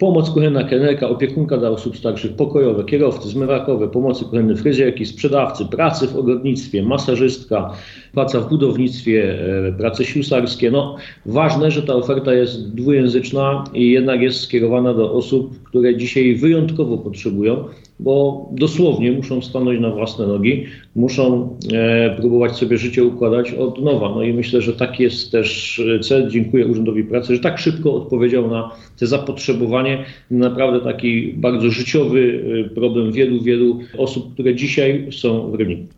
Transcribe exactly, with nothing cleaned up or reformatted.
pomoc kuchenna, kelnerka, opiekunka dla osób starszych, pokojowe, kierowcy, zmywarkowe, pomocy kuchenne, fryzjerki, sprzedawcy, pracy w ogrodnictwie, masażystka, praca w budownictwie, prace ślusarskie. No, ważne, że ta oferta jest dwujęzyczna i jednak jest skierowana do osób, które dzisiaj wyjątkowo potrzebują, bo dosłownie muszą stanąć na własne nogi, muszą e, próbować sobie życie układać od nowa. No i myślę, że taki jest też cel. Dziękuję Urzędowi Pracy, że tak szybko odpowiedział na te zapotrzebowanie. Naprawdę taki bardzo życiowy problem wielu, wielu osób, które dzisiaj są w Rybniku.